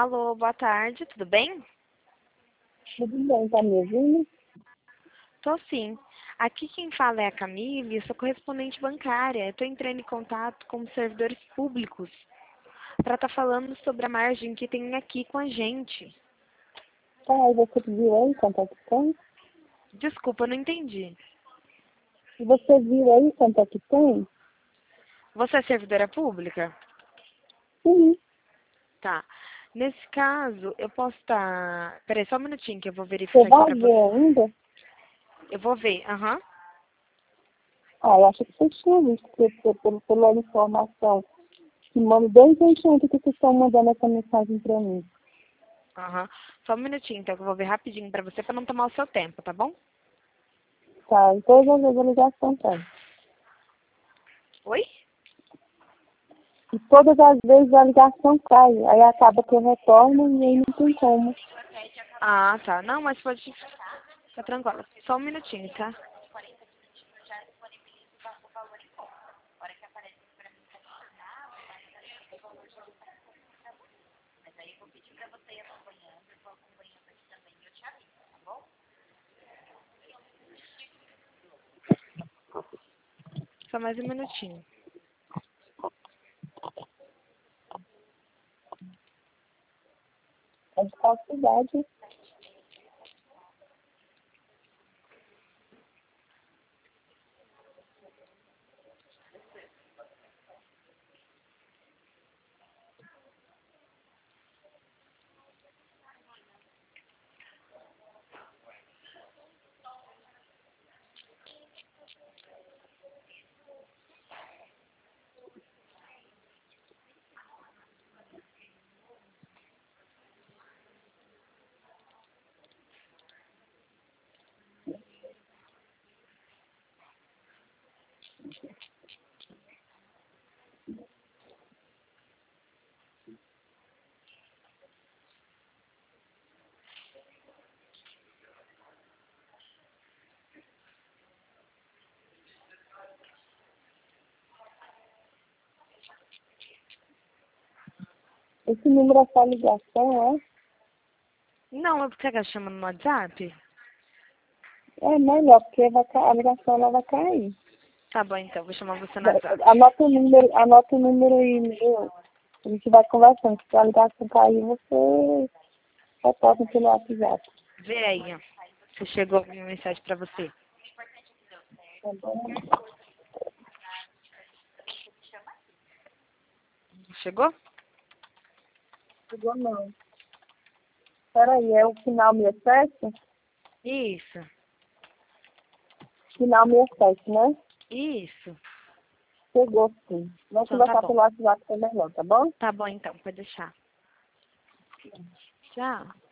Alô, boa tarde, tudo bem? Tudo bem, tá me ouvindo? Tô sim. Aqui quem fala é a Camille, eu sou correspondente bancária. Eu tô entrando em contato com os servidores públicos para estar falando sobre a margem que tem aqui com a gente. Tá, aí você viu aí quanto é que tem? Desculpa, eu não entendi. E você viu aí quanto é que tem? Você é servidora pública? Sim. Tá. Nesse caso, eu posso estar... Peraí, só um minutinho que eu vou Você verificar aqui vai pra você. ver ainda? Eu vou ver, aham. Ah, eu acho que você tinha visto, porque pela informação que manda desde ontem que vocês estão mandando essa mensagem pra mim. Aham. Só um minutinho, então, que eu vou ver rapidinho pra você, pra não tomar o seu tempo, tá bom? Tá, em todas as vezes a ligação tá. Oi? E todas as vezes a ligação cai. Aí acaba que eu retorno e aí não tem como. Ah, tá. Não, mas pode ficar tranquila. Só um minutinho, tá? Só mais um minutinho. É de qual cidade? Esse número é só ligação, é? Não, é porque você chama no WhatsApp? É melhor, porque a ligação ela vai cair. Tá bom, então. Vou chamar você no WhatsApp. Anota o número aí, meu. A gente vai conversando. Se a ligação cair, você retorna pelo WhatsApp. Vê aí, ó. Se chegou alguma mensagem pra você. Tá bom? Chegou? Chegou não. Peraí, é o final 67? Isso. Final 67, né? Isso. Chegou sim. Vamos Então tá conversar bom. pelo WhatsApp que é melhor, tá bom? Tá bom, então. Pode deixar. Tchau.